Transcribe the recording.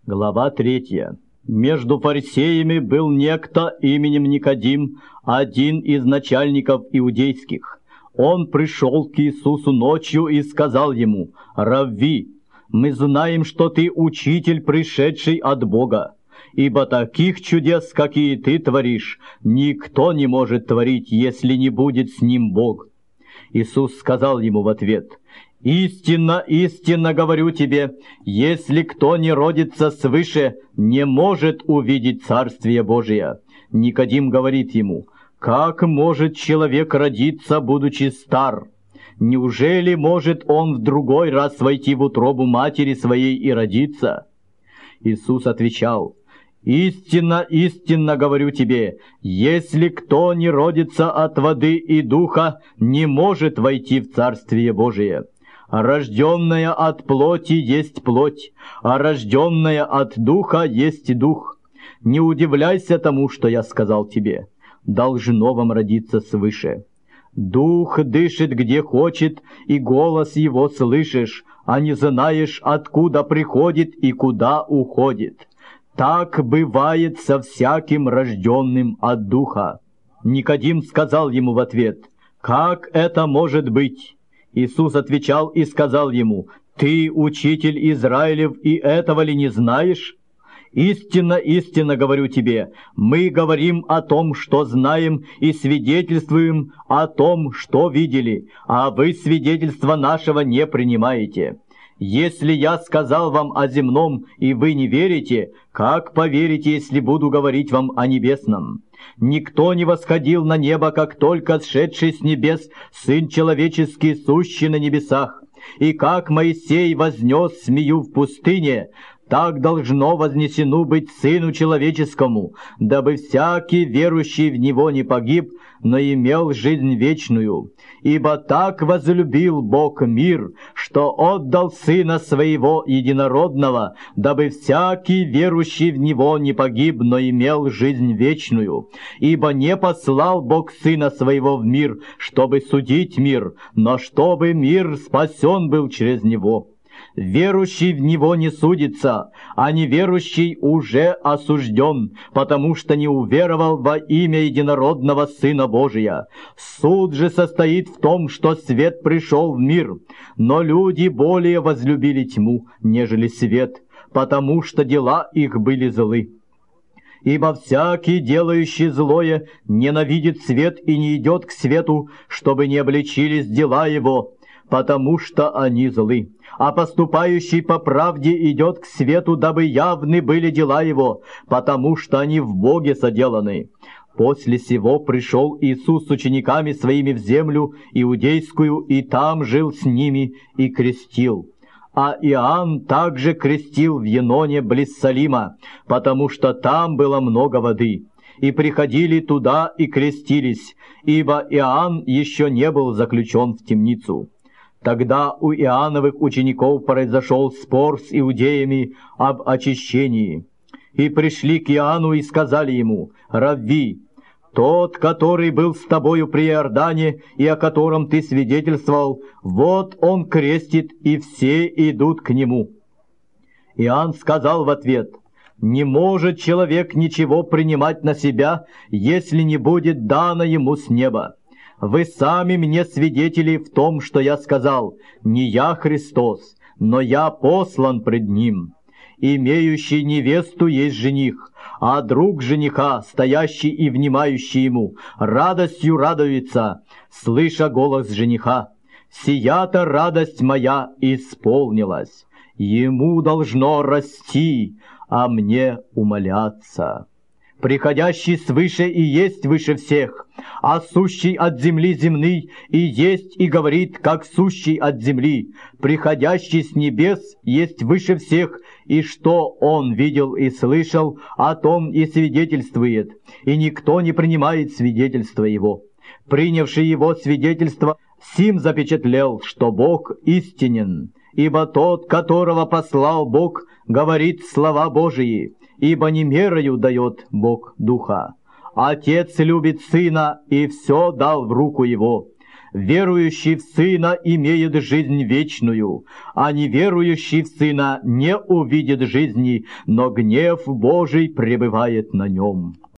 Глава 3. Между фарисеями был некто именем Никодим, один из начальников иудейских. Он пришел к Иисусу ночью и сказал ему: «Равви, мы знаем, что ты учитель, пришедший от Бога, ибо таких чудес, какие ты творишь, никто не может творить, если не будет с ним Бог». Иисус сказал ему в ответ: «Истинно, истинно говорю тебе, если кто не родится свыше, не может увидеть Царствие Божие». Никодим говорит ему: «Как может человек родиться, будучи стар? Неужели может он в другой раз войти в утробу матери своей и родиться?» Иисус отвечал: «Истинно, истинно говорю тебе, если кто не родится от воды и духа, не может войти в Царствие Божие. Рожденная от плоти есть плоть, а рожденная от духа есть дух. Не удивляйся тому, что я сказал тебе. Должно вам родиться свыше. Дух дышит где хочет, и голос его слышишь, а не знаешь, откуда приходит и куда уходит. Так бывает со всяким рожденным от духа». Никодим сказал ему в ответ: «Как это может быть?» Иисус отвечал и сказал ему: «Ты, учитель Израилев, и этого ли не знаешь? Истинно, истинно говорю тебе, мы говорим о том, что знаем, и свидетельствуем о том, что видели, а вы свидетельства нашего не принимаете. Если я сказал вам о земном, и вы не верите, как поверите, если буду говорить вам о небесном? Никто не восходил на небо, как только сшедший с небес Сын Человеческий, сущий на небесах. И как Моисей вознес змею в пустыне, так должно вознесено быть Сыну Человеческому, дабы всякий верующий в Него не погиб, но имел жизнь вечную. Ибо так возлюбил Бог мир, что отдал Сына Своего Единородного, дабы всякий верующий в Него не погиб, но имел жизнь вечную. Ибо не послал Бог Сына Своего в мир, чтобы судить мир, но чтобы мир спасен был через Него. Верующий в Него не судится, а неверующий уже осужден, потому что не уверовал во имя Единородного Сына Божия. Суд же состоит в том, что свет пришел в мир, но люди более возлюбили тьму, нежели свет, потому что дела их были злы. Ибо всякий, делающий злое, ненавидит свет и не идет к свету, чтобы не обличились дела его, потому что они злы. А поступающий по правде идет к свету, дабы явны были дела его, потому что они в Боге соделаны». После сего пришел Иисус с учениками своими в землю иудейскую, и там жил с ними и крестил. А Иоанн также крестил в Еноне близ Салима, потому что там было много воды. И приходили туда и крестились, ибо Иоанн еще не был заключен в темницу. Тогда у Иоанновых учеников произошел спор с иудеями об очищении. И пришли к Иоанну и сказали ему: «Равви, тот, который был с тобою при Иордане и о котором ты свидетельствовал, вот он крестит, и все идут к нему». Иоанн сказал в ответ: «Не может человек ничего принимать на себя, если не будет дано ему с неба. Вы сами мне свидетели в том, что я сказал: не я Христос, но я послан пред Ним. Имеющий невесту есть жених, а друг жениха, стоящий и внимающий ему, радостью радуется, слыша голос жениха. Сия-то радость моя исполнилась. Ему должно расти, а мне умоляться. Приходящий свыше и есть выше всех, а сущий от земли земный и есть и говорит, как сущий от земли. Приходящий с небес есть выше всех, и что он видел и слышал, о том и свидетельствует, и никто не принимает свидетельства его. Принявший его свидетельство, сим запечатлел, что Бог истинен, ибо тот, которого послал Бог, говорит слова Божии, ибо не мерою дает Бог Духа. Отец любит Сына и все дал в руку Его. Верующий в Сына имеет жизнь вечную, а неверующий в Сына не увидит жизни, но гнев Божий пребывает на нем».